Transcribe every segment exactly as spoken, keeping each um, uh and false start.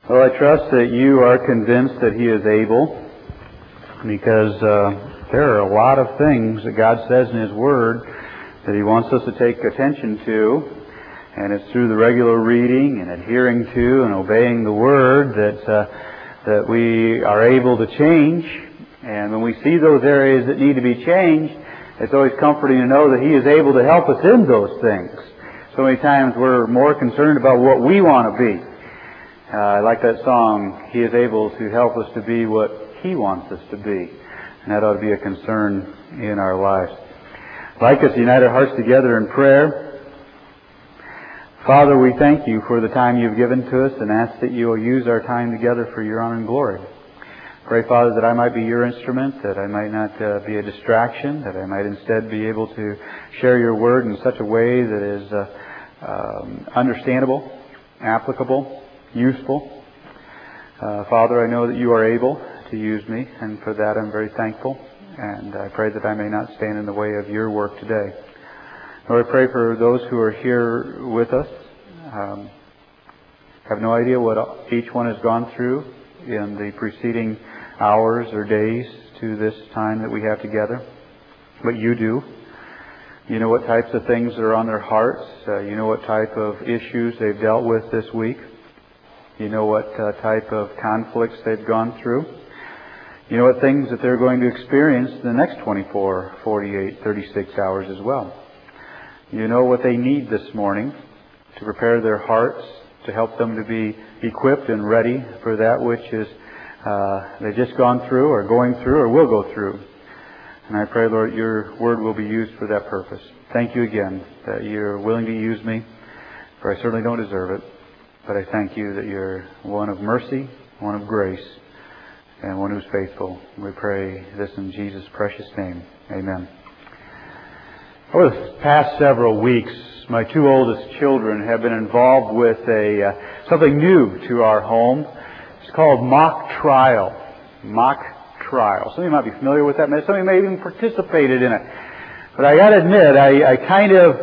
Well, I trust that you are convinced that He is able, because uh, there are a lot of things that God says in His Word that He wants us to take attention to, and it's through the regular reading and adhering to and obeying the Word that uh, that we are able to change. And when we see those areas that need to be changed, it's always comforting to know that He is able to help us in those things. So many times we're more concerned about what we want to be. Uh, I like that song, He is able to help us to be what He wants us to be. And that ought to be a concern in our lives. I'd like us to unite our hearts together in prayer. Father, we thank You for the time You've given to us and ask that You will use our time together for Your honor and glory. Pray, Father, that I might be Your instrument, that I might not uh, be a distraction, that I might instead be able to share Your Word in such a way that is uh, um, understandable, applicable, useful. Uh, Father, I know that You are able to use me, and for that I'm very thankful. And I pray that I may not stand in the way of Your work today. Lord, I pray for those who are here with us. Um, I have no idea what each one has gone through in the preceding hours or days to this time that we have together. But You do. You know what types of things are on their hearts. Uh, you know what type of issues they've dealt with this week. You know what uh, type of conflicts they've gone through. You know what things that they're going to experience in the next twenty-four, forty-eight, thirty-six hours as well. You know what they need this morning to prepare their hearts, to help them to be equipped and ready for that which is uh, they've just gone through or going through or will go through. And I pray, Lord, Your Word will be used for that purpose. Thank You again that You're willing to use me, for I certainly don't deserve it. But I thank You that You're one of mercy, one of grace, and one who's faithful. We pray this in Jesus' precious name. Amen. Over the past several weeks, my two oldest children have been involved with a uh, something new to our home. It's called mock trial. Mock trial. Some of you might be familiar with that. Some of you may have even participated in it. But I got to admit, I, I kind of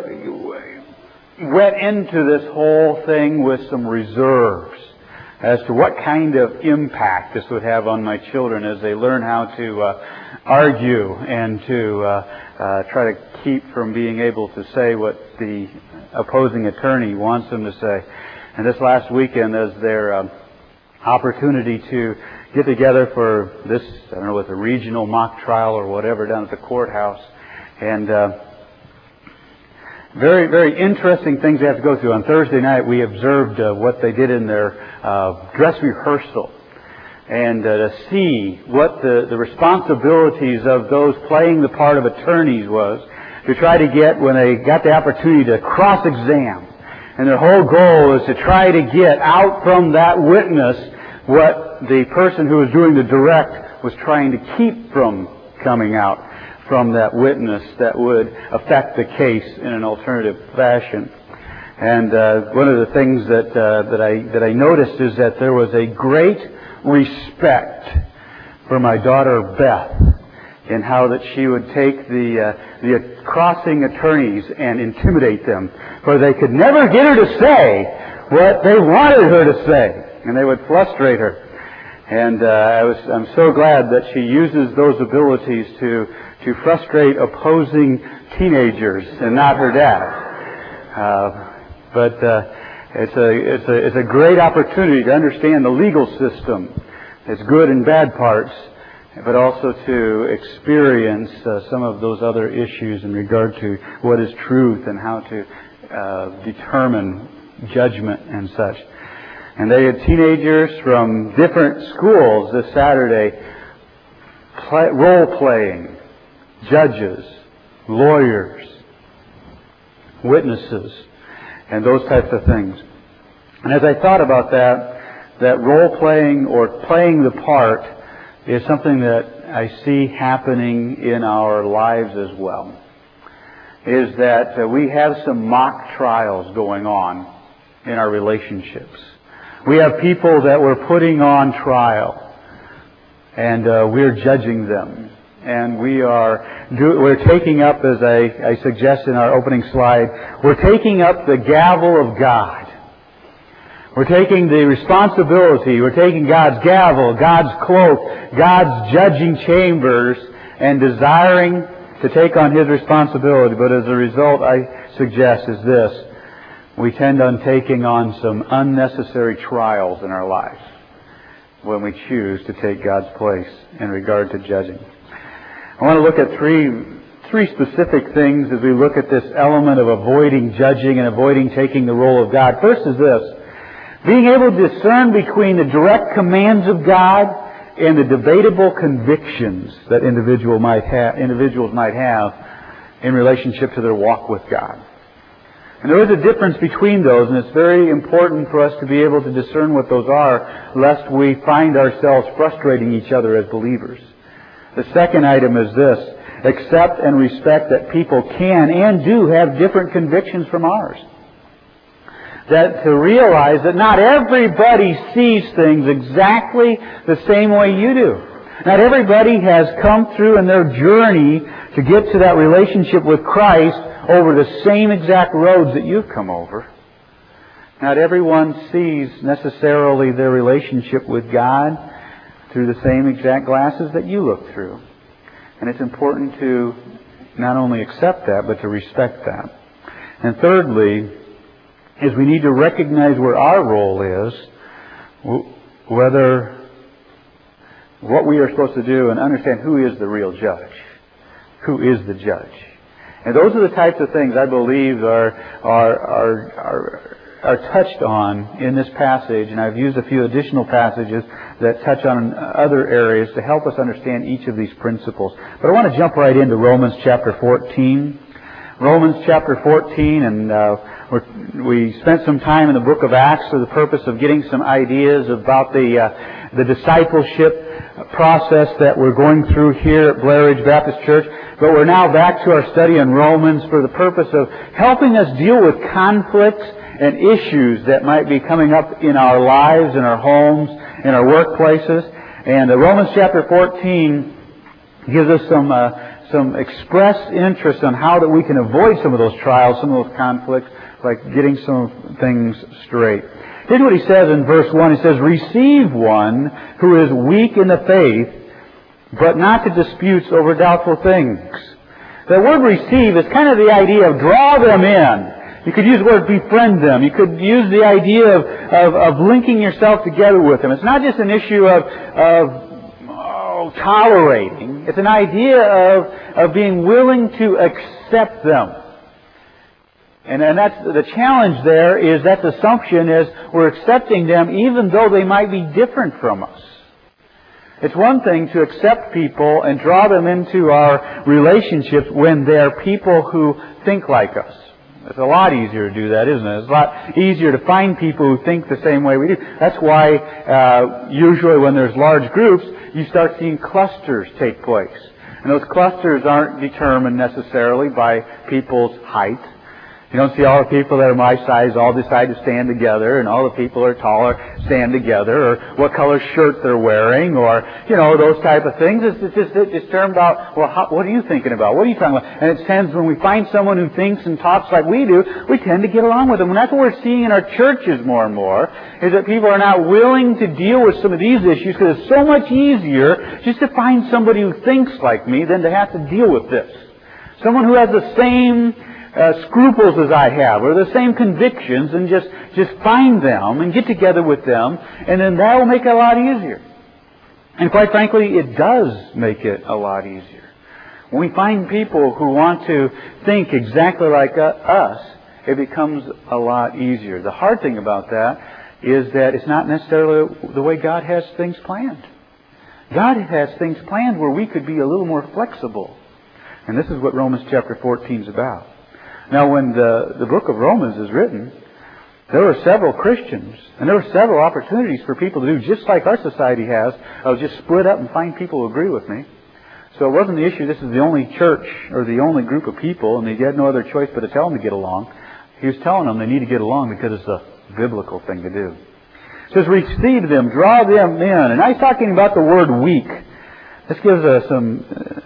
went into this whole thing with some reserves as to what kind of impact this would have on my children as they learn how to uh, argue and to uh, uh, try to keep from being able to say what the opposing attorney wants them to say. And this last weekend, as their uh, opportunity to get together for this, I don't know, with a regional mock trial or whatever down at the courthouse, and uh, Very, very interesting things they have to go through. On Thursday night, we observed uh, what they did in their uh, dress rehearsal, and uh, to see what the, the responsibilities of those playing the part of attorneys was, to try to get, when they got the opportunity to cross-exam. And their whole goal is to try to get out from that witness what the person who was doing the direct was trying to keep from coming out from that witness that would affect the case in an alternative fashion. And uh, one of the things that uh, that I that I noticed is that there was a great respect for my daughter Beth in how that she would take the uh, the crossing attorneys and intimidate them, for they could never get her to say what they wanted her to say, and they would frustrate her. And uh, I was I'm so glad that she uses those abilities to to frustrate opposing teenagers and not her dad. Uh, but uh, it's a it's a it's a great opportunity to understand the legal system, its good and bad parts, but also to experience uh, some of those other issues in regard to what is truth and how to uh, determine judgment and such. And they had teenagers from different schools this Saturday play, role-playing, judges, lawyers, witnesses, and those types of things. And as I thought about that, that role-playing or playing the part is something that I see happening in our lives as well. Is that uh, we have some mock trials going on in our relationships. We have people that we're putting on trial, and uh, we're judging them. And we are do, we're taking up, as I, I suggest in our opening slide, we're taking up the gavel of God. We're taking the responsibility, we're taking God's gavel, God's cloak, God's judging chambers, and desiring to take on His responsibility. But as a result, I suggest is this: we tend on taking on some unnecessary trials in our lives when we choose to take God's place in regard to judging. I want to look at three three specific things as we look at this element of avoiding judging and avoiding taking the role of God. First is this: being able to discern between the direct commands of God and the debatable convictions that individual might have, individuals might have in relationship to their walk with God. And there is a difference between those, and it's very important for us to be able to discern what those are, lest we find ourselves frustrating each other as believers. The second item is this: accept and respect that people can and do have different convictions from ours. That to realize that not everybody sees things exactly the same way you do. Not everybody has come through in their journey to get to that relationship with Christ over the same exact roads that you've come over. Not everyone sees necessarily their relationship with God through the same exact glasses that you look through. And it's important to not only accept that, but to respect that. And thirdly, is we need to recognize where our role is, whether what we are supposed to do, and understand who is the real judge. Who is the judge? And those are the types of things I believe are are are are, are touched on in this passage, and I've used a few additional passages that touch on other areas to help us understand each of these principles. But I want to jump right into Romans chapter fourteen. Romans chapter fourteen, and uh, we're, we spent some time in the book of Acts for the purpose of getting some ideas about the uh, the discipleship process that we're going through here at Blair Ridge Baptist Church. But we're now back to our study in Romans for the purpose of helping us deal with conflicts and issues that might be coming up in our lives, in our homes, in our workplaces. And uh, Romans chapter fourteen gives us some uh, some express interest on how that we can avoid some of those trials, some of those conflicts, like getting some things straight. Here's what he says in verse one. He says, "Receive one who is weak in the faith, but not to disputes over doubtful things." The word receive is kind of the idea of draw them in. You could use the word befriend them. You could use the idea of, of, of linking yourself together with them. It's not just an issue of, of oh, tolerating. It's an idea of, of being willing to accept them. And, and that's the challenge there, is that the assumption is we're accepting them even though they might be different from us. It's one thing to accept people and draw them into our relationships when they're people who think like us. It's a lot easier to do that, isn't it? It's a lot easier to find people who think the same way we do. That's why uh, usually when there's large groups, you start seeing clusters take place. And those clusters aren't determined necessarily by people's height. You don't see all the people that are my size all decide to stand together, and all the people who are taller stand together, or what color shirt they're wearing, or, you know, those type of things. It's, it's just it's termed about, well, how, what are you thinking about? What are you talking about? And it tends, when we find someone who thinks and talks like we do, we tend to get along with them. And that's what we're seeing in our churches more and more, is that people are not willing to deal with some of these issues because it's so much easier just to find somebody who thinks like me than to have to deal with this. Someone who has the same Uh, scruples as I have, or the same convictions, and just, just find them and get together with them, and then that will make it a lot easier. And quite frankly, it does make it a lot easier. When we find people who want to think exactly like uh, us, it becomes a lot easier. The hard thing about that is that it's not necessarily the way God has things planned. God has things planned where we could be a little more flexible. And this is what Romans chapter fourteen is about. Now, when the, the book of Romans is written, there were several Christians, and there were several opportunities for people to do, just like our society has, of just split up and find people who agree with me. So it wasn't the issue, this is the only church, or the only group of people, and they had no other choice but to tell them to get along. He was telling them they need to get along because it's a biblical thing to do. It says, receive them, draw them in. And I'm talking about the word weak. This gives us some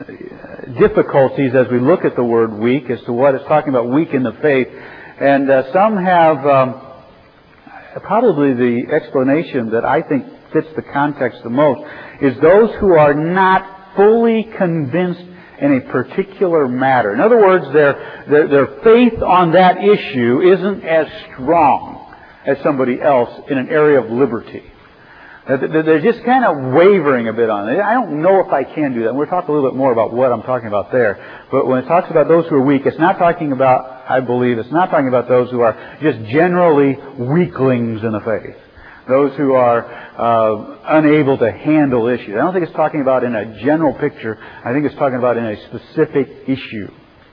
difficulties as we look at the word weak as to what it's talking about, weak in the faith. And uh, some have um, probably the explanation that I think fits the context the most is those who are not fully convinced in a particular matter. In other words, their, their, their faith on that issue isn't as strong as somebody else in an area of liberty. They're just kind of wavering a bit on it. I don't know if I can do that. And we'll talk a little bit more about what I'm talking about there. But when it talks about those who are weak, it's not talking about, I believe, it's not talking about those who are just generally weaklings in the faith. Those who are uh, unable to handle issues. I don't think it's talking about in a general picture. I think it's talking about in a specific issue.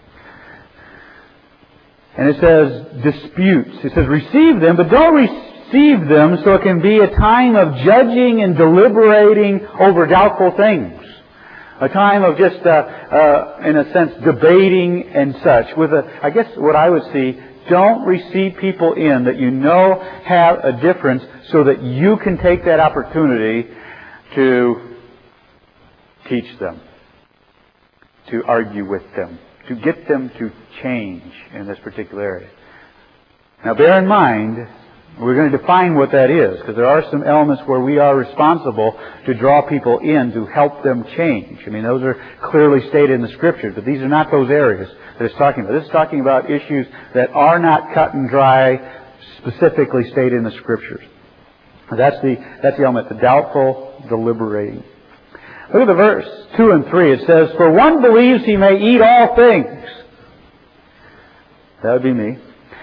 And it says disputes. It says receive them, but don't receive them so it can be a time of judging and deliberating over doubtful things. A time of just, uh, uh, in a sense, debating and such. With a, I guess what I would see, don't receive people in that you know have a difference so that you can take that opportunity to teach them, to argue with them, to get them to change in this particular area. Now bear in mind, we're going to define what that is, because there are some elements where we are responsible to draw people in to help them change. I mean, those are clearly stated in the Scriptures, but these are not those areas that it's talking about. This is talking about issues that are not cut and dry, specifically stated in the Scriptures. That's the, that's the element, the doubtful, deliberating. Look at the verse two and three. It says, "For one believes he may eat all things." That would be me.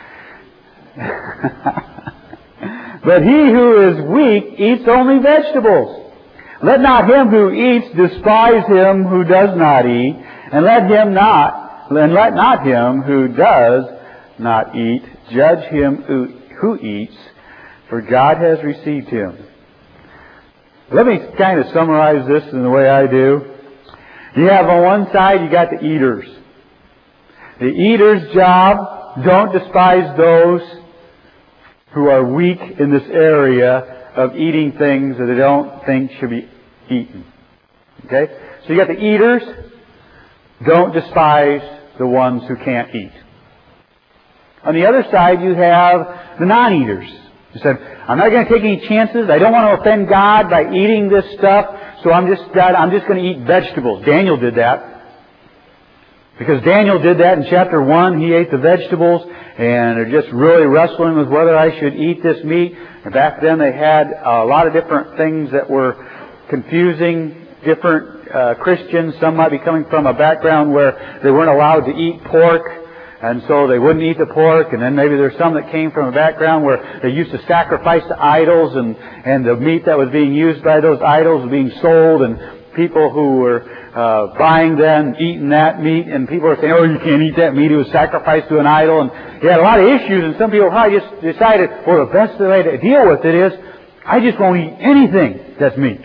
"But he who is weak eats only vegetables. Let not him who eats despise him who does not eat, and let him not, and let not him who does not eat judge him who, who eats, for God has received him." Let me kind of summarize this in the way I do. You have on one side, you got the eaters. The eater's job, don't despise those who are weak in this area of eating things that they don't think should be eaten. Okay? So you got the eaters. Don't despise the ones who can't eat. On the other side, you have the non-eaters. You said, I'm not going to take any chances. I don't want to offend God by eating this stuff, so I'm just I'm just going to eat vegetables. Daniel did that. Because Daniel did that in chapter one. He ate the vegetables, and they're just really wrestling with whether I should eat this meat. And back then they had a lot of different things that were confusing different uh, Christians. Some might be coming from a background where they weren't allowed to eat pork, and so they wouldn't eat the pork. And then maybe there's some that came from a background where they used to sacrifice to idols, and, and the meat that was being used by those idols was being sold, and people who were uh, buying that, eating that meat, and people were saying, oh, you can't eat that meat, it was sacrificed to an idol. And you had a lot of issues, and some people probably just decided, well, the best way to deal with it is, I just won't eat anything that's meat.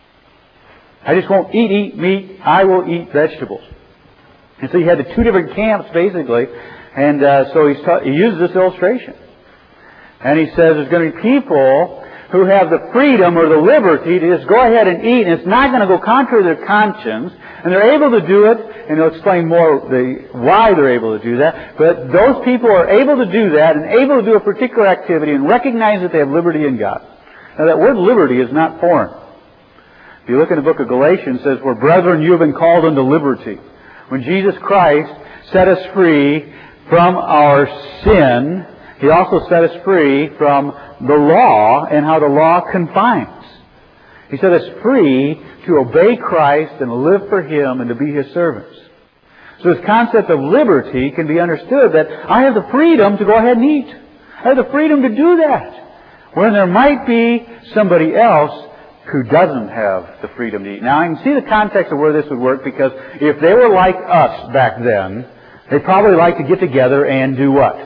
I just won't eat, eat meat, I will eat vegetables. And so you had the two different camps, basically, and uh, so he's ta- he uses this illustration. And he says there's going to be people who have the freedom or the liberty to just go ahead and eat, and it's not going to go contrary to their conscience, and they're able to do it, and he'll explain more the why they're able to do that. But those people are able to do that and able to do a particular activity and recognize that they have liberty in God. Now that word liberty is not foreign. If you look in the book of Galatians, it says, "For brethren, you have been called unto liberty." When Jesus Christ set us free from our sin, He also set us free from the law and how the law confines. He set us free to obey Christ and live for Him and to be His servants. So this concept of liberty can be understood that I have the freedom to go ahead and eat. I have the freedom to do that. When there might be somebody else who doesn't have the freedom to eat. Now, I can see the context of where this would work, because if they were like us back then, they'd probably like to get together and do what?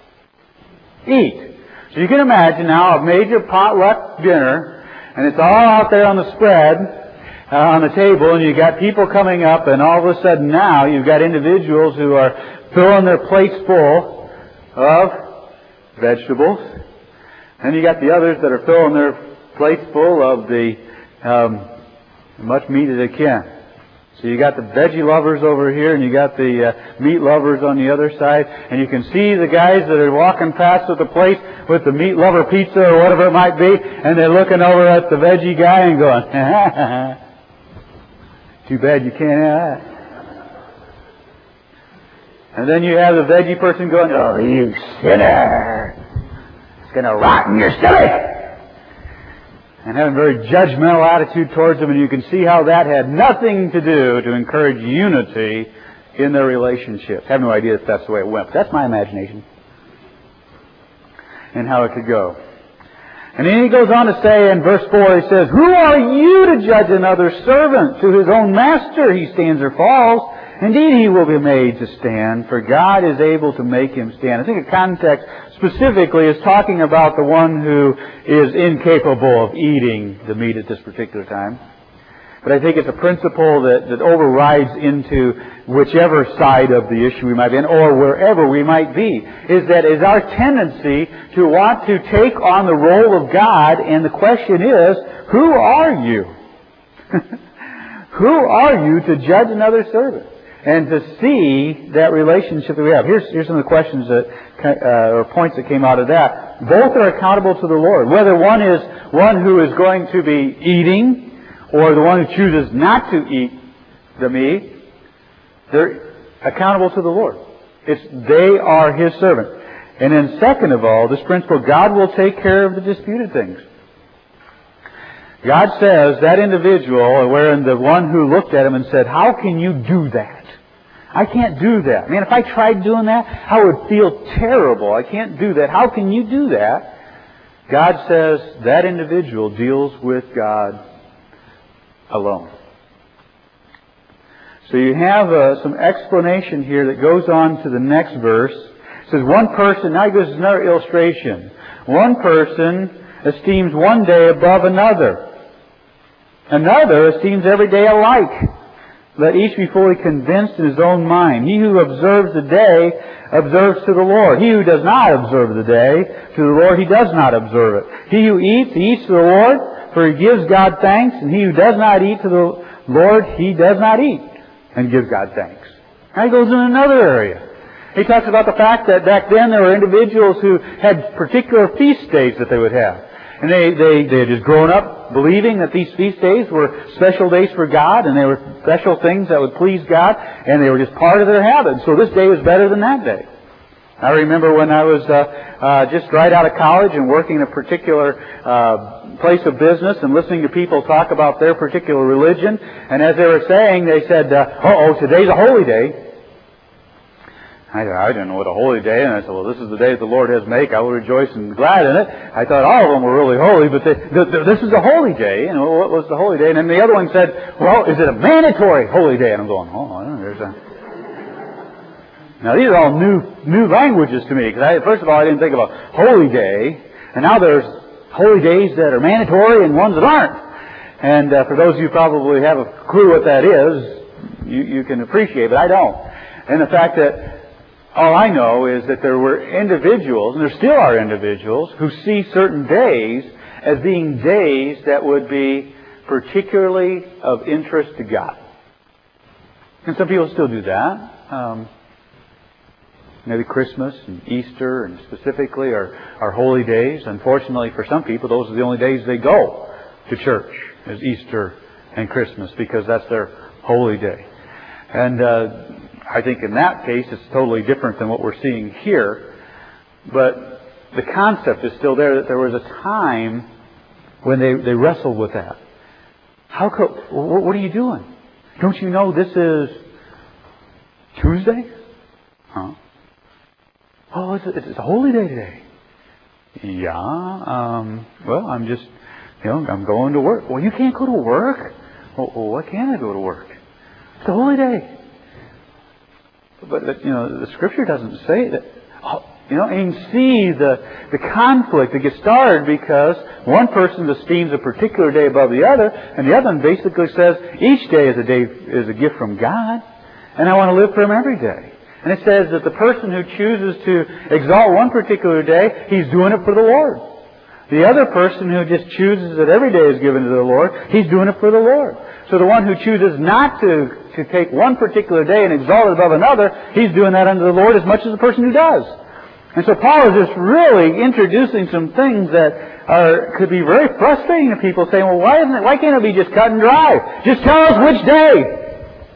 Eat. So you can imagine now a major potluck dinner, and it's all out there on the spread, uh, on the table, and you've got people coming up, and all of a sudden now you've got individuals who are filling their plates full of vegetables, and you got the others that are filling their plates full of the um, much meat as they can. So you got the veggie lovers over here, and you got the uh, meat lovers on the other side, and you can see the guys that are walking past with the plate with the meat lover pizza or whatever it might be, and they're looking over at the veggie guy and going, too bad you can't have that. And then you have the veggie person going, oh, you sinner! It's going to rot in your stomach! And having a very judgmental attitude towards them, and you can see how that had nothing to do to encourage unity in their relationships. I have no idea if that's the way it went, but that's my imagination and how it could go. And then he goes on to say in verse four, he says, who are you to judge another servant? To his own master he stands or falls. Indeed, he will be made to stand, for God is able to make him stand. I think the context specifically is talking about the one who is incapable of eating the meat at this particular time. But I think it's a principle that, that overrides into whichever side of the issue we might be in, or wherever we might be, is that is our tendency to want to take on the role of God, and the question is, who are you? Who are you to judge another servant? And to see that relationship that we have. Here's, here's some of the questions that, uh, or points that came out of that. Both are accountable to the Lord. Whether one is one who is going to be eating, or the one who chooses not to eat the meat, they're accountable to the Lord. It's, they are His servant. And then second of all, this principle, God will take care of the disputed things. God says that individual, wherein the one who looked at him and said, how can you do that? I can't do that. Man, if I tried doing that, I would feel terrible. I can't do that. How can you do that? God says that individual deals with God alone. So you have uh, some explanation here that goes on to the next verse. It says one person, now he goes to another illustration. One person esteems one day above another. Another esteems every day alike. Let each be fully convinced in his own mind. He who observes the day observes to the Lord. He who does not observe the day, to the Lord he does not observe it. He who eats, he eats to the Lord, for he gives God thanks. And he who does not eat to the Lord, he does not eat, and gives God thanks. Now he goes in another area. He talks about the fact that back then there were individuals who had particular feast days that they would have. And they, they, they had just grown up believing that these feast days were special days for God, and they were special things that would please God, and they were just part of their habit. So this day was better than that day. I remember when I was uh, uh, just right out of college and working in a particular uh, place of business and listening to people talk about their particular religion, and as they were saying, they said, uh, uh-oh, today's a holy day. I, I didn't know what a holy day, and I said, well, this is the day that the Lord has made. I will rejoice and be glad in it. I thought all of them were really holy, but they, the, the, this is a holy day. And what was the holy day? And then the other one said, well, is it a mandatory holy day? And I'm going, oh, I don't know. There's a... Now, these are all new new languages to me, because I, first of all, I didn't think of a holy day, and now there's holy days that are mandatory and ones that aren't. And uh, for those of you who probably have a clue what that is, you, you can appreciate, but I don't. And the fact that all I know is that there were individuals, and there still are individuals, who see certain days as being days that would be particularly of interest to God. And some people still do that. Um, maybe Christmas and Easter and specifically are, are holy days. Unfortunately for some people, those are the only days they go to church, is Easter and Christmas, because that's their holy day. And uh, I think in that case it's totally different than what we're seeing here. But the concept is still there, that there was a time when they, they wrestled with that. How co- what are you doing? Don't you know this is Tuesday? Huh? Oh, it's a, it's a holy day today. Yeah, um, well, I'm just, you know, I'm going to work. Well, you can't go to work? Well, well why can't I go to work? It's a holy day. But, you know, the Scripture doesn't say that. Oh, you know, and you can see the, the conflict that gets started because one person esteems a particular day above the other, and the other one basically says each day is a day is a gift from God, and I want to live for Him every day. And it says that the person who chooses to exalt one particular day, he's doing it for the Lord. The other person who just chooses that every day is given to the Lord, he's doing it for the Lord. So the one who chooses not to, to take one particular day and exalt it above another, he's doing that unto the Lord as much as the person who does. And so Paul is just really introducing some things that are could be very frustrating to people, saying, well, why isn't it, why can't it be just cut and dry? Just tell us which day.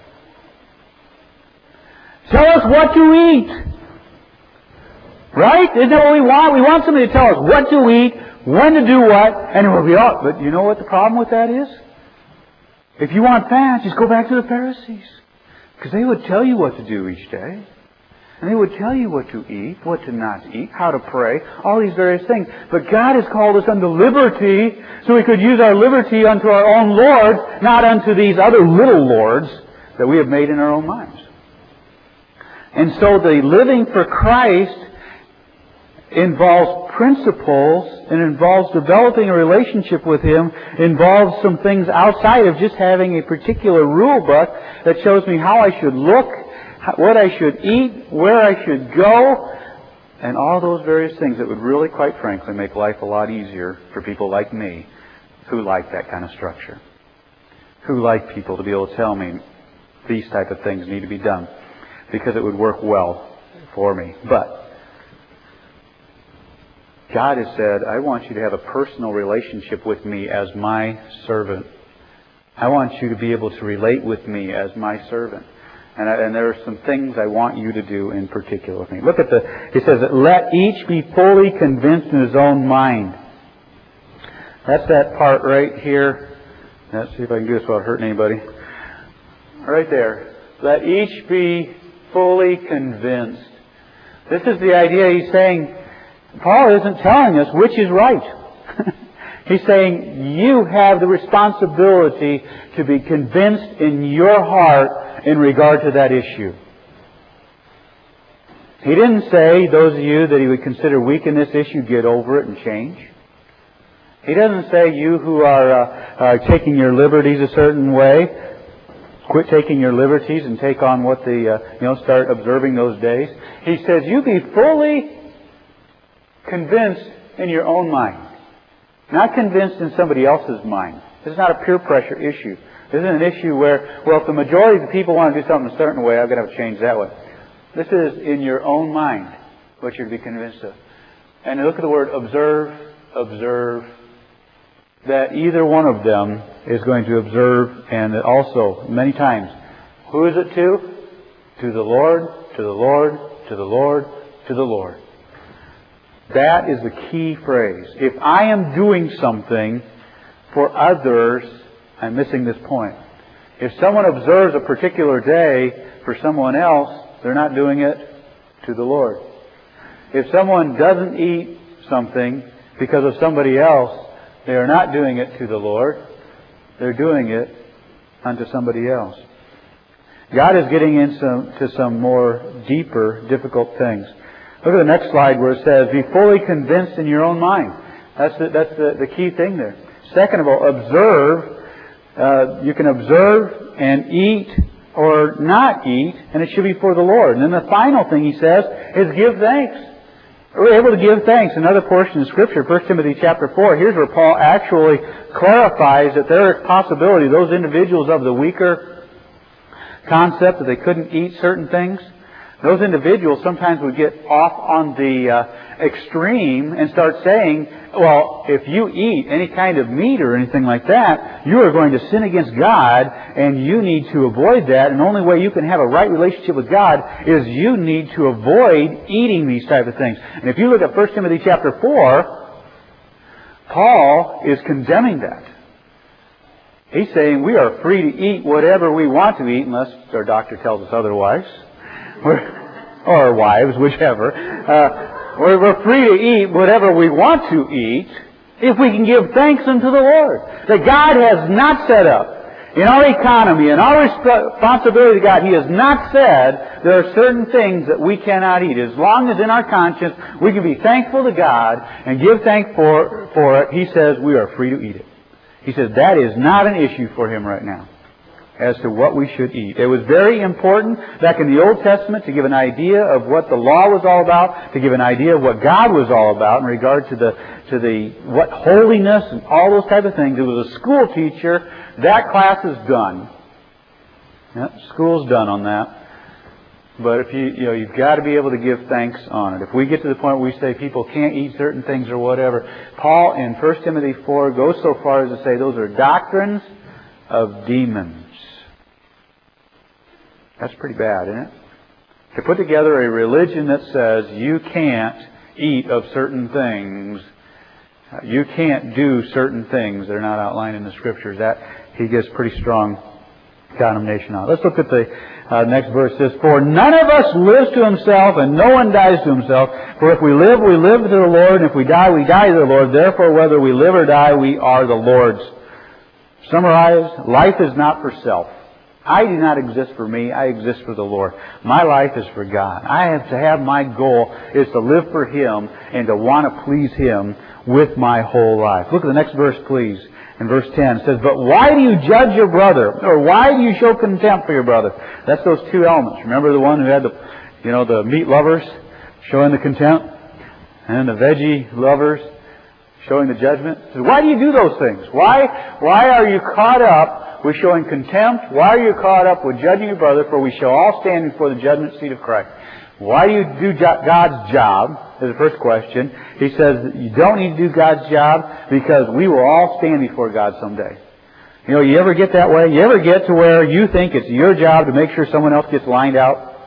Tell us what to eat. Right? Isn't that what we want? We want somebody to tell us what to eat, when to do what, and we'll be all. But you know what the problem with that is? If you want that, just go back to the Pharisees. Because they would tell you what to do each day. And they would tell you what to eat, what to not eat, how to pray, all these various things. But God has called us unto liberty, so we could use our liberty unto our own Lord, not unto these other little lords that we have made in our own minds. And so the living for Christ involves principles and involves developing a relationship with Him, involves some things outside of just having a particular rule book that shows me how I should look, what I should eat, where I should go, and all those various things that would really, quite frankly, make life a lot easier for people like me who like that kind of structure, who like people to be able to tell me these type of things need to be done, because it would work well for me. But God has said, I want you to have a personal relationship with me as my servant. I want you to be able to relate with me as my servant. And, I, and there are some things I want you to do in particular with me. Look at the, it says, let each be fully convinced in his own mind. That's that part right here. Let's see if I can do this without hurting anybody. Right there. Let each be fully convinced. This is the idea. He's saying, Paul isn't telling us which is right. He's saying you have the responsibility to be convinced in your heart in regard to that issue. He didn't say, those of you that he would consider weak in this issue, get over it and change. He doesn't say, you who are uh, uh, taking your liberties a certain way, quit taking your liberties and take on what the, uh, you know, start observing those days. He says, you be fully convinced in your own mind. Not convinced in somebody else's mind. This is not a peer pressure issue. This isn't an issue where, well, if the majority of the people want to do something a certain way, I've got to have to change that way. This is in your own mind what you're to be convinced of. And look at the word observe, observe. That either one of them is going to observe, and also, many times, who is it to? To the Lord, to the Lord, to the Lord, to the Lord. That is the key phrase. If I am doing something for others, I'm missing this point. If someone observes a particular day for someone else, they're not doing it to the Lord. If someone doesn't eat something because of somebody else, they are not doing it to the Lord. They're doing it unto somebody else. God is getting into some more deeper, difficult things. Look at the next slide where it says, be fully convinced in your own mind. That's the, that's the, the key thing there. Second of all, observe. Uh, you can observe and eat or not eat, and it should be for the Lord. And then the final thing he says is give thanks. We're able to give thanks. Another portion of Scripture, First Timothy chapter four, here's where Paul actually clarifies that there is possibility, those individuals of the weaker concept that they couldn't eat certain things, those individuals sometimes would get off on the uh, extreme and start saying, well, if you eat any kind of meat or anything like that, you are going to sin against God, and you need to avoid that. And the only way you can have a right relationship with God is you need to avoid eating these type of things. And if you look at First Timothy chapter four, Paul is condemning that. He's saying we are free to eat whatever we want to eat unless our doctor tells us otherwise. We're, or wives, whichever. Uh, we're, we're free to eat whatever we want to eat if we can give thanks unto the Lord. That God has not set up in our economy, in our responsibility to God, He has not said there are certain things that we cannot eat. As long as in our conscience we can be thankful to God and give thanks for, for it, He says we are free to eat it. He says that is not an issue for Him right now as to what we should eat. It was very important back in the Old Testament to give an idea of what the law was all about, to give an idea of what God was all about in regard to the to the what holiness and all those type of things. It was a school teacher. That class is done. Yep, school's done on that. But if you, you know, you've got to be able to give thanks on it. If we get to the point where we say people can't eat certain things or whatever, Paul in First Timothy four goes so far as to say those are doctrines of demons. That's pretty bad, isn't it? To put together a religion that says you can't eat of certain things, you can't do certain things that are not outlined in the Scriptures, that he gives pretty strong condemnation on. Let's look at the uh, next verse. It says, "For none of us lives to himself, and no one dies to himself. For if we live, we live to the Lord, and if we die, we die to the Lord. Therefore, whether we live or die, we are the Lord's." Summarize, life is not for self. I do not exist for me. I exist for the Lord. My life is for God. I have to have my goal is to live for Him and to want to please Him with my whole life. Look at the next verse, please. In verse ten, it says, "But why do you judge your brother? Or why do you show contempt for your brother?" That's those two elements. Remember the one who had the, you know, the meat lovers showing the contempt, and the veggie lovers showing the judgment. It says, why do you do those things? Why, why are you caught up with showing contempt? Why are you caught up with judging your brother? For we shall all stand before the judgment seat of Christ. Why do you do God's job? Is the first question. He says you don't need to do God's job because we will all stand before God someday. You know, you ever get that way? You ever get to where you think it's your job to make sure someone else gets lined out?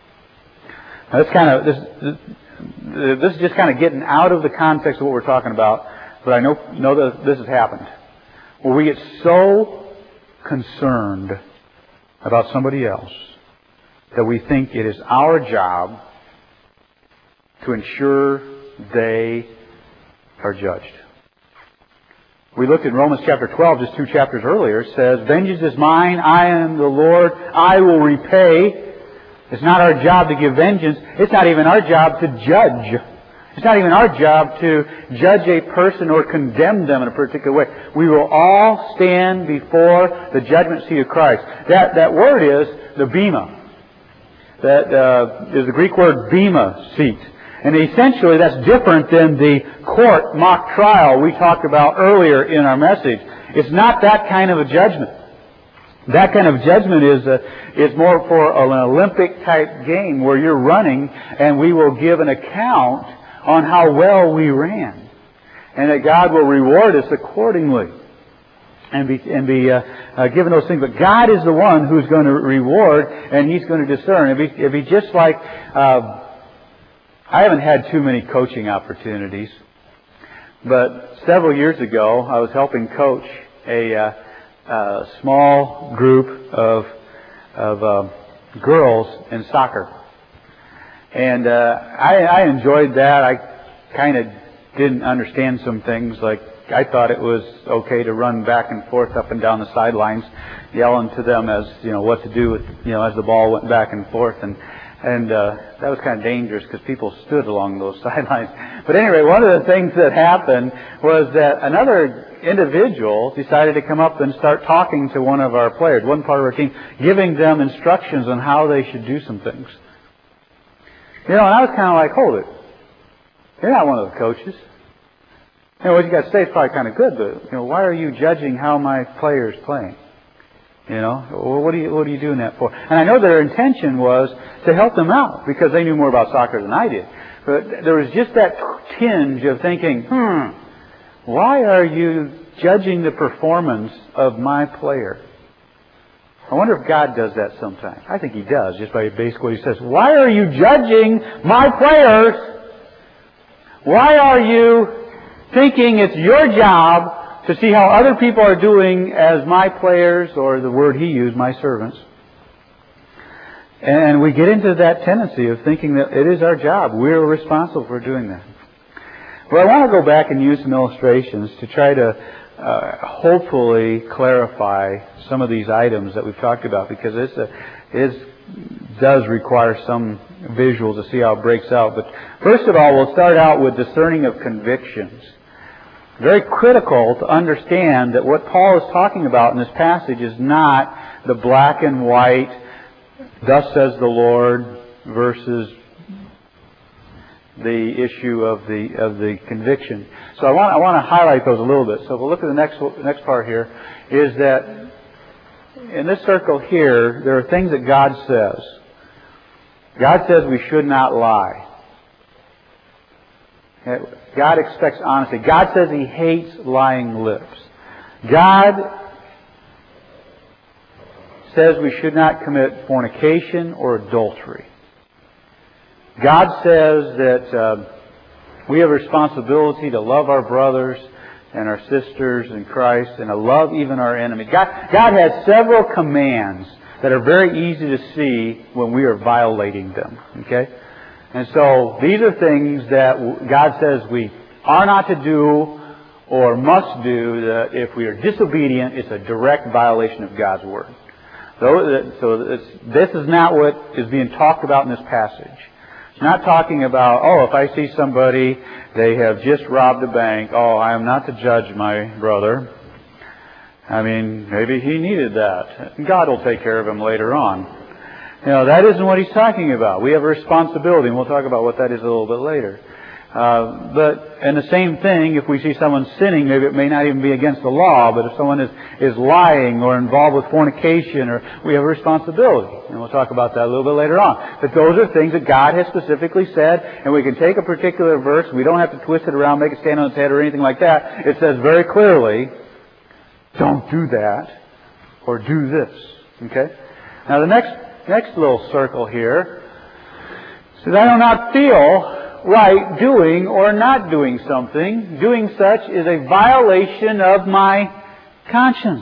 Now, that's kind of this. This, this is just kind of getting out of the context of what we're talking about. But I know know that this has happened, where we get so concerned about somebody else that we think it is our job to ensure they are judged. We looked in Romans chapter twelve, just two chapters earlier. It says, "Vengeance is mine, I am the Lord, I will repay." It's not our job to give vengeance. It's not even our job to judge. It's not even our job to judge a person or condemn them in a particular way. We will all stand before the judgment seat of Christ. That, that word is the bema. That uh, is the Greek word bema, seat. And essentially that's different than the court mock trial we talked about earlier in our message. It's not that kind of a judgment. That kind of judgment is a, is more for an Olympic type game where you're running and we will give an account on how well we ran. And that God will reward us accordingly. And be, and be uh, uh, given those things. But God is the one who's going to reward and He's going to discern. It'd be, it'd be just like... Uh, I haven't had too many coaching opportunities. But several years ago, I was helping coach a... Uh, A small group of of uh, girls in soccer, and uh, I, I enjoyed that. I kind of didn't understand some things. Like I thought it was okay to run back and forth up and down the sidelines, yelling to them as you know what to do with you know as the ball went back and forth, and and uh, that was kind of dangerous because people stood along those sidelines. But anyway, one of the things that happened was that another individual decided to come up and start talking to one of our players, one part of our team, giving them instructions on how they should do some things. You know, and I was kind of like, hold it. You're not one of the coaches. You know, what you got to say is probably kind of good, but, you know, why are you judging how my player's playing? You know, well, what are you, what are you doing that for? And I know their intention was to help them out because they knew more about soccer than I did. But there was just that tinge of thinking, hmm, why are you judging the performance of my player? I wonder if God does that sometimes. I think He does, just by basically what He says. Why are you judging my players? Why are you thinking it's your job to see how other people are doing as my players, or the word He used, my servants? And we get into that tendency of thinking that it is our job. We're responsible for doing that. Well, I want to go back and use some illustrations to try to uh, hopefully clarify some of these items that we've talked about, because this uh, is, does require some visuals to see how it breaks out. But first of all, we'll start out with discerning of convictions. Very critical to understand that what Paul is talking about in this passage is not the black and white, thus says the Lord, versus the issue of the of the conviction. So I want I want to highlight those a little bit. So if we look at the next next part here, is that in this circle here, there are things that God says. God says we should not lie. God expects honesty. God says He hates lying lips. God says we should not commit fornication or adultery. God says that uh, we have a responsibility to love our brothers and our sisters in Christ and to love even our enemies. God, God has several commands that are very easy to see when we are violating them. Okay? And so these are things that God says we are not to do or must do, that if we are disobedient, it's a direct violation of God's Word. So, so it's, this is not what is being talked about in this passage. It's not talking about, oh, if I see somebody, they have just robbed a bank, oh, I am not to judge my brother. I mean, maybe he needed that. God will take care of him later on. You know, that isn't what he's talking about. We have a responsibility, and we'll talk about what that is a little bit later. Uh, but, and the same thing, if we see someone sinning, maybe it may not even be against the law, but if someone is, is lying or involved with fornication, or we have a responsibility. And we'll talk about that a little bit later on. But those are things that God has specifically said, and we can take a particular verse, we don't have to twist it around, make it stand on its head or anything like that. It says very clearly, don't do that, or do this. Okay? Now the next, next little circle here says, I do not feel right doing or not doing something. Doing such is a violation of my conscience.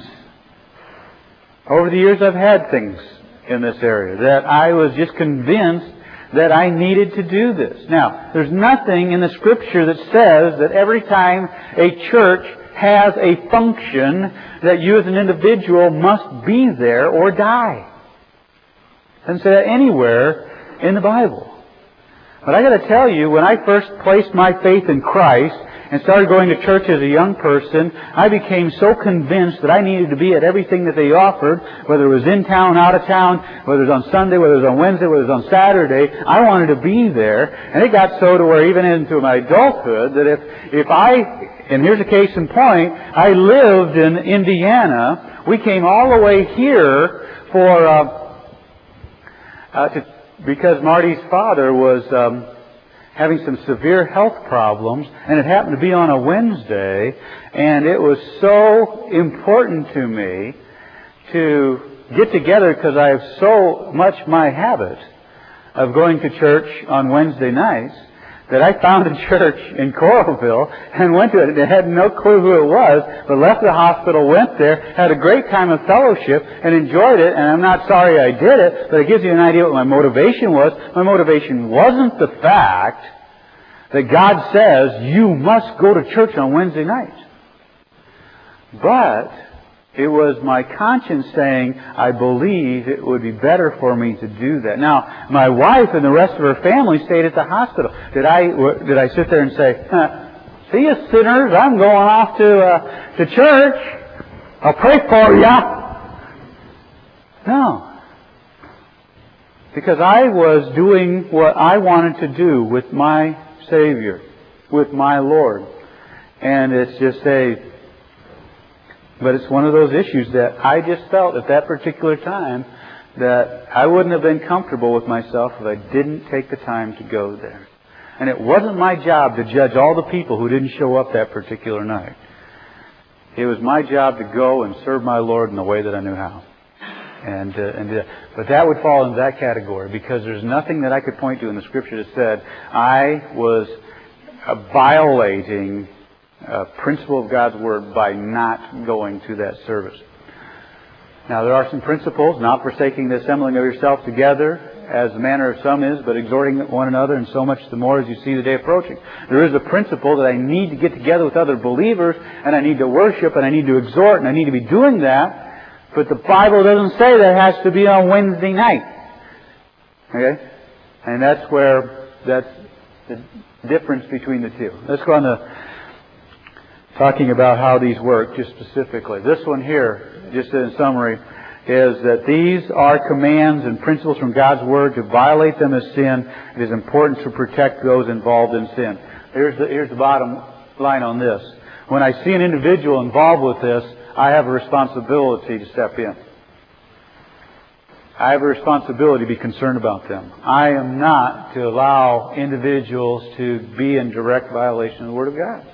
Over the years I've had things in this area that I was just convinced that I needed to do this. Now, there's nothing in the Scripture that says that every time a church has a function that you as an individual must be there or die. It doesn't say that anywhere in the Bible. But I got to tell you, when I first placed my faith in Christ and started going to church as a young person, I became so convinced that I needed to be at everything that they offered, whether it was in town, out of town, whether it was on Sunday, whether it was on Wednesday, whether it was on Saturday. I wanted to be there. And it got so to where even into my adulthood that if, if I, and here's a case in point, I lived in Indiana. We came all the way here for, uh, uh, to because Marty's father was um, having some severe health problems, and it happened to be on a Wednesday, and it was so important to me to get together because I have so much my habit of going to church on Wednesday nights that I found a church in Coralville and went to it. I had no clue who it was, but left the hospital, went there, had a great time of fellowship, and enjoyed it. And I'm not sorry I did it, but it gives you an idea what my motivation was. My motivation wasn't the fact that God says you must go to church on Wednesday nights. But it was my conscience saying, I believe it would be better for me to do that. Now, my wife and the rest of her family stayed at the hospital. Did I did I sit there and say, huh, see you sinners, I'm going off to uh, to church. I'll pray for ya. No. Because I was doing what I wanted to do with my Savior, with my Lord. And it's just a... But it's one of those issues that I just felt at that particular time that I wouldn't have been comfortable with myself if I didn't take the time to go there. And it wasn't my job to judge all the people who didn't show up that particular night. It was my job to go and serve my Lord in the way that I knew how. And, uh, and uh, but that would fall into that category because there's nothing that I could point to in the Scripture that said I was uh, violating a principle of God's Word by not going to that service. Now, there are some principles, not forsaking the assembling of yourself together, as the manner of some is, but exhorting one another, and so much the more as you see the day approaching. There is a principle that I need to get together with other believers, and I need to worship, and I need to exhort, and I need to be doing that, but the Bible doesn't say that it has to be on Wednesday night. Okay? And that's where, that's the difference between the two. Let's go on to talking about how these work, just specifically. This one here, just in summary, is that these are commands and principles from God's Word. To violate them is sin. It is important to protect those involved in sin. Here's the, here's the bottom line on this. When I see an individual involved with this, I have a responsibility to step in. I have a responsibility to be concerned about them. I am not to allow individuals to be in direct violation of the Word of God.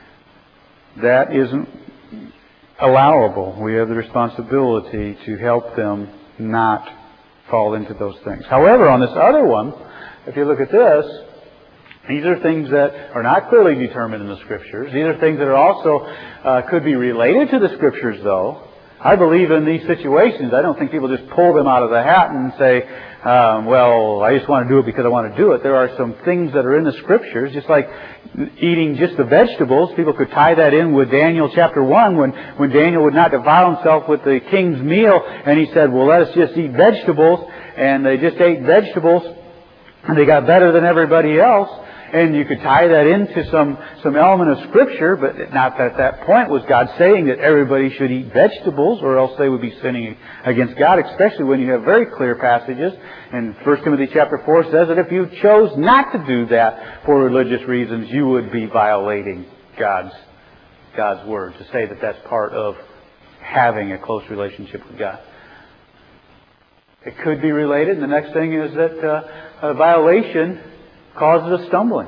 That isn't allowable. We have the responsibility to help them not fall into those things. However, on this other one, if you look at this, these are things that are not clearly determined in the Scriptures. These are things that are also uh, could be related to the Scriptures, though. I believe in these situations, I don't think people just pull them out of the hat and say, um, well, I just want to do it because I want to do it. There are some things that are in the Scriptures, just like eating just the vegetables. People could tie that in with Daniel chapter one, when, when Daniel would not defile himself with the king's meal, and he said, well, let us just eat vegetables. And they just ate vegetables, and they got better than everybody else. And you could tie that into some, some element of Scripture, but not that at that point was God saying that everybody should eat vegetables, or else they would be sinning against God, especially when you have very clear passages. And First Timothy chapter four says that if you chose not to do that for religious reasons, you would be violating God's, God's Word, to say that that's part of having a close relationship with God. It could be related. And the next thing is that uh, a violation causes a stumbling.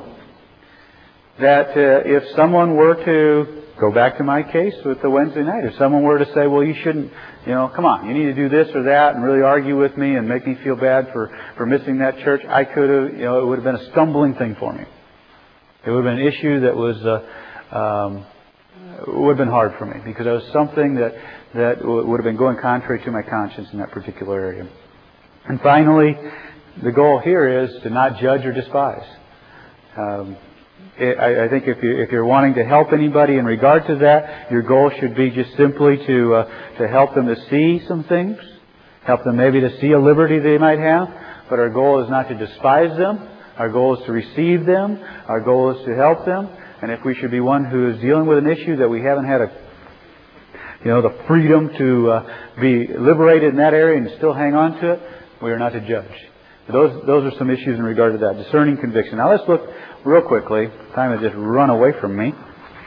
That uh, if someone were to go back to my case with the Wednesday night, if someone were to say, well, you shouldn't, you know, come on, you need to do this or that, and really argue with me and make me feel bad for, for missing that church, I could have, you know, it would have been a stumbling thing for me. It would have been an issue that was, uh, um, would have been hard for me, because it was something that, that would have been going contrary to my conscience in that particular area. And finally, the goal here is to not judge or despise. Um, it, I, I think if, you, if you're wanting to help anybody in regard to that, your goal should be just simply to uh, to help them to see some things, help them maybe to see a liberty they might have. But our goal is not to despise them. Our goal is to receive them. Our goal is to help them. And if we should be one who is dealing with an issue that we haven't had a you know the freedom to uh, be liberated in that area and still hang on to it, we are not to judge. Those those are some issues in regard to that. Discerning conviction. Now let's look real quickly. Time has just run away from me.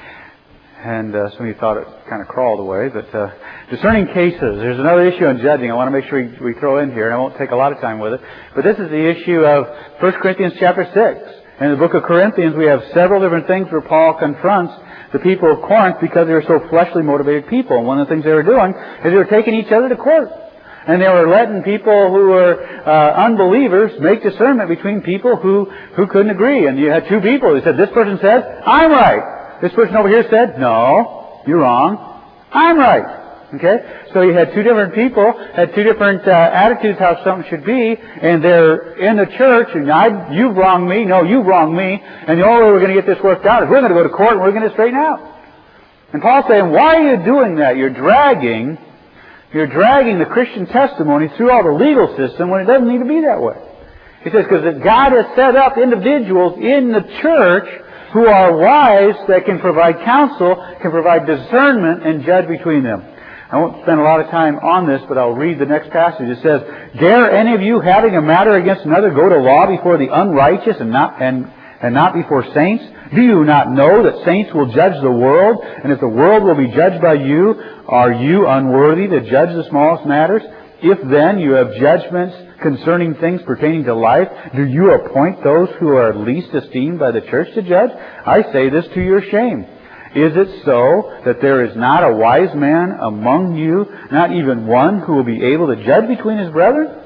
And uh, some of you thought it kind of crawled away. But uh, discerning cases. There's another issue on judging I want to make sure we, we throw in here. And I won't take a lot of time with it. But this is the issue of First Corinthians chapter six. In the book of Corinthians, we have several different things where Paul confronts the people of Corinth because they were so fleshly motivated people. And one of the things they were doing is they were taking each other to court. And they were letting people who were uh, unbelievers make discernment between people who, who couldn't agree. And you had two people. They said, this person said, I'm right. This person over here said, no, you're wrong. I'm right. Okay? So you had two different people, had two different uh, attitudes how something should be, and they're in the church, and I, you've wronged me, no, you've wronged me, and the only way we're going to get this worked out is we're going to go to court and we're going to straighten out. And Paul's saying, why are you doing that? You're dragging You're dragging the Christian testimony through all the legal system when it doesn't need to be that way. He says, because God has set up individuals in the church who are wise, that can provide counsel, can provide discernment, and judge between them. I won't spend a lot of time on this, but I'll read the next passage. It says, dare any of you, having a matter against another, go to law before the unrighteous and not and and not before saints? Do you not know that saints will judge the world? And if the world will be judged by you, are you unworthy to judge the smallest matters? If then you have judgments concerning things pertaining to life, do you appoint those who are least esteemed by the church to judge? I say this to your shame. Is it so that there is not a wise man among you, not even one who will be able to judge between his brethren?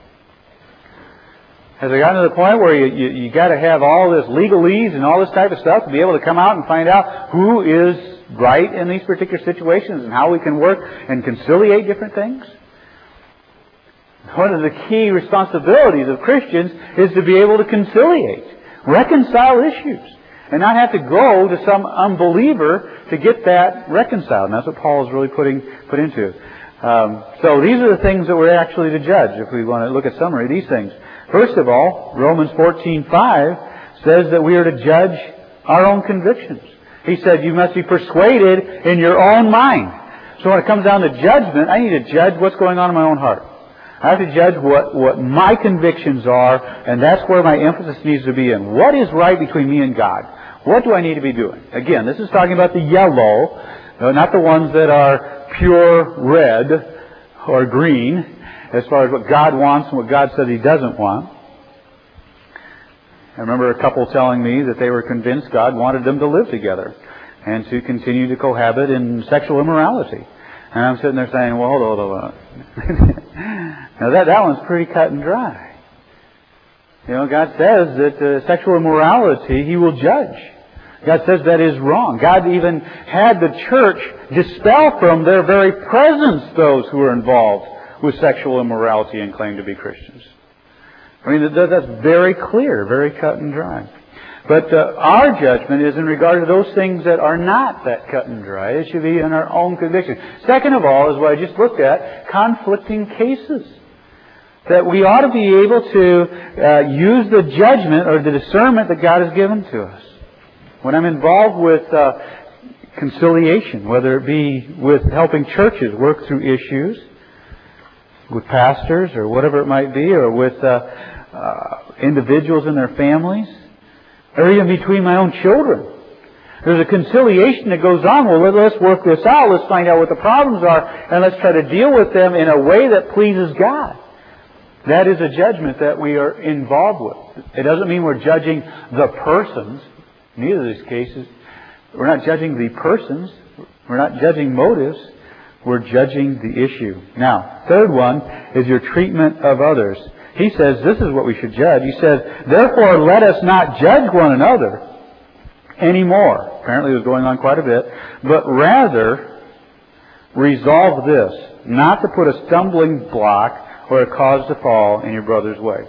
Has it gotten to the point where you, you, you got to have all this legalese and all this type of stuff to be able to come out and find out who is right in these particular situations and how we can work and conciliate different things? One of the key responsibilities of Christians is to be able to conciliate, reconcile issues, and not have to go to some unbeliever to get that reconciled. And that's what Paul is really putting put into it. Um, so these are the things that we're actually to judge, if we want to look at summary of these things. First of all, Romans fourteen five says that we are to judge our own convictions. He said you must be persuaded in your own mind. So when it comes down to judgment, I need to judge what's going on in my own heart. I have to judge what, what my convictions are, and that's where my emphasis needs to be in. What is right between me and God? What do I need to be doing? Again, this is talking about the yellow, not the ones that are pure red or green, as far as what God wants and what God says He doesn't want. I remember a couple telling me that they were convinced God wanted them to live together and to continue to cohabit in sexual immorality. And I'm sitting there saying, well, hold on, hold on. Now that, that one's pretty cut and dry. You know, God says that uh, sexual immorality He will judge. God says that is wrong. God even had the church dispel from their very presence those who were involved with sexual immorality and claim to be Christians. I mean, that, that's very clear, very cut and dry. But uh, our judgment is in regard to those things that are not that cut and dry. It should be in our own conviction. Second of all is what I just looked at, conflicting cases. That we ought to be able to uh, use the judgment or the discernment that God has given to us. When I'm involved with uh, conciliation, whether it be with helping churches work through issues, with pastors or whatever it might be, or with uh, uh, individuals and their families, or even between my own children. There's a conciliation that goes on. Well, let's work this out. Let's find out what the problems are, and let's try to deal with them in a way that pleases God. That is a judgment that we are involved with. It doesn't mean we're judging the persons. In either of these cases, we're not judging the persons. We're not judging motives. We're judging the issue. Now, third one is your treatment of others. He says this is what we should judge. He says, therefore let us not judge one another anymore. Apparently it was going on quite a bit. But rather resolve this, not to put a stumbling block or a cause to fall in your brother's way.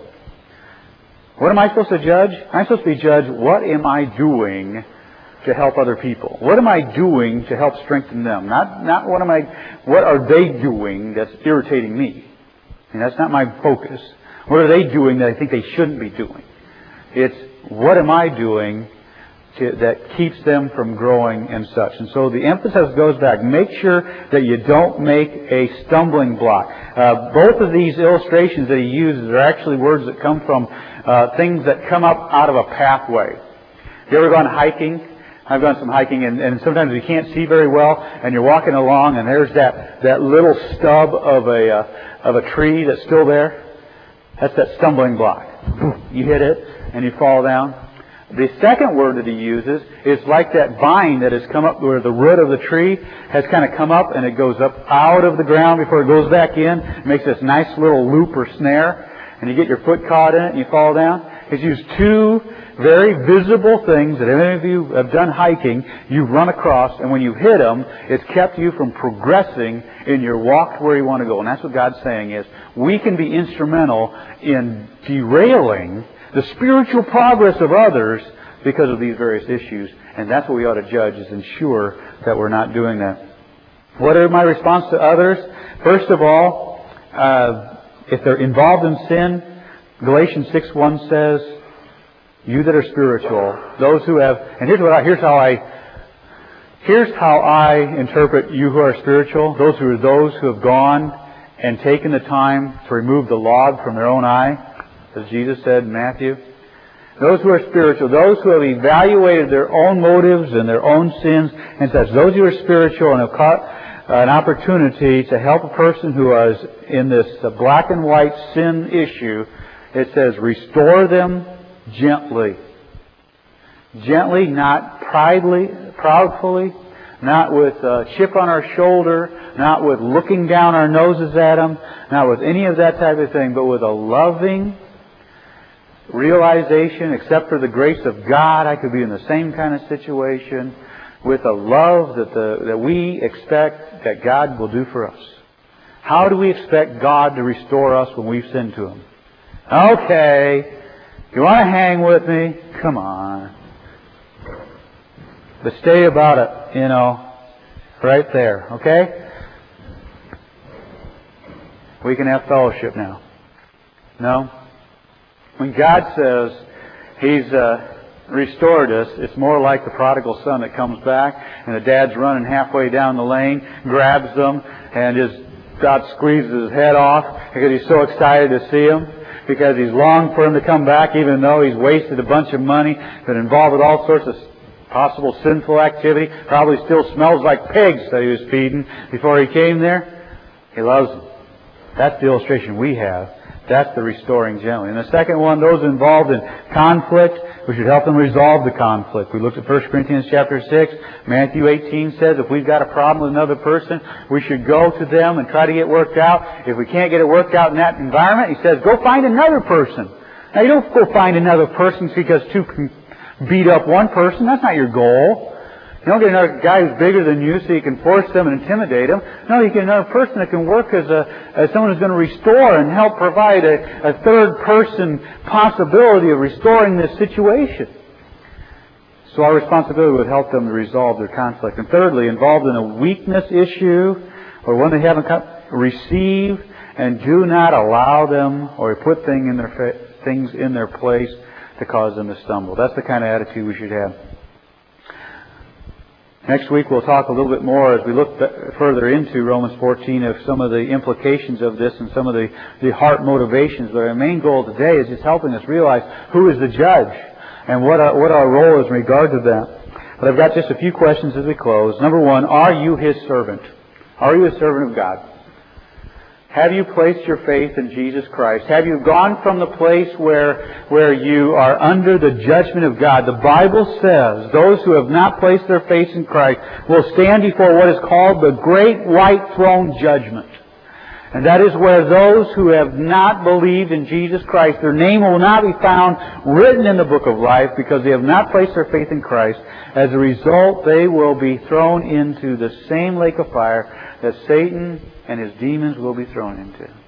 What am I supposed to judge? I'm supposed to be judged, what am I doing to help other people? What am I doing to help strengthen them? Not not what am I what are they doing that's irritating me? And that's not my focus. What are they doing that I think they shouldn't be doing? It's what am I doing to, that keeps them from growing and such. And so the emphasis goes back. Make sure that you don't make a stumbling block. Uh, both of these illustrations that he uses are actually words that come from uh, things that come up out of a pathway. Have you ever gone hiking? I've done some hiking, and, and sometimes you can't see very well, and you're walking along, and there's that, that little stub of a uh, of a tree that's still there. That's that stumbling block. You hit it, and you fall down. The second word that he uses is like that vine that has come up where the root of the tree has kind of come up, and it goes up out of the ground before it goes back in. It makes this nice little loop or snare, and you get your foot caught in it, and you fall down. It's used two very visible things that any of you have done hiking, you've run across, and when you hit them, it's kept you from progressing in your walk to where you want to go. And that's what God's saying is, we can be instrumental in derailing the spiritual progress of others because of these various issues. And that's what we ought to judge, is ensure that we're not doing that. What are my response to others? First of all, uh, if they're involved in sin, Galatians six one says, you that are spiritual, those who have, and here's what I, here's how I, here's how I interpret you who are spiritual. Those who are those who have gone and taken the time to remove the log from their own eye, as Jesus said in Matthew. Those who are spiritual, those who have evaluated their own motives and their own sins, and says those who are spiritual and have caught an opportunity to help a person who is in this black and white sin issue, it says restore them gently. Gently, not pridely, proudfully, not with a chip on our shoulder, not with looking down our noses at them, not with any of that type of thing, but with a loving realization, except for the grace of God, I could be in the same kind of situation, with a love that the that we expect that God will do for us. How do we expect God to restore us when we've sinned to Him? Okay, you want to hang with me? Come on. But stay about it, you know, right there, okay? We can have fellowship now. No? When God says He's uh, restored us, it's more like the prodigal son that comes back, and the dad's running halfway down the lane, grabs them, and his God squeezes his head off because he's so excited to see him, because he's longed for him to come back, even though he's wasted a bunch of money, been involved with all sorts of possible sinful activity, probably still smells like pigs that he was feeding before he came there. He loves them. That's the illustration we have. That's the restoring gently. And the second one, those involved in conflict, we should help them resolve the conflict. We looked at First Corinthians chapter six. Matthew eighteen says if we've got a problem with another person, we should go to them and try to get worked out. If we can't get it worked out in that environment, he says, go find another person. Now, you don't go find another person because two can beat up one person. That's not your goal. You don't get another guy who's bigger than you so you can force them and intimidate them. No, you get another person that can work as a as someone who's going to restore and help provide a, a third person possibility of restoring this situation. So our responsibility would help them to resolve their conflict. And thirdly, involved in a weakness issue or one they haven't received, and do not allow them or put thing in their, things in their place to cause them to stumble. That's the kind of attitude we should have. Next week we'll talk a little bit more as we look further into Romans fourteen of some of the implications of this and some of the, the heart motivations. But our main goal today is just helping us realize who is the judge and what our, what our role is in regard to that. But I've got just a few questions as we close. Number one, are you His servant? Are you a servant of God? Have you placed your faith in Jesus Christ? Have you gone from the place where, where you are under the judgment of God? The Bible says those who have not placed their faith in Christ will stand before what is called the Great White Throne Judgment. And that is where those who have not believed in Jesus Christ, their name will not be found written in the book of life because they have not placed their faith in Christ. As a result, they will be thrown into the same lake of fire that Satan and his demons will be thrown into.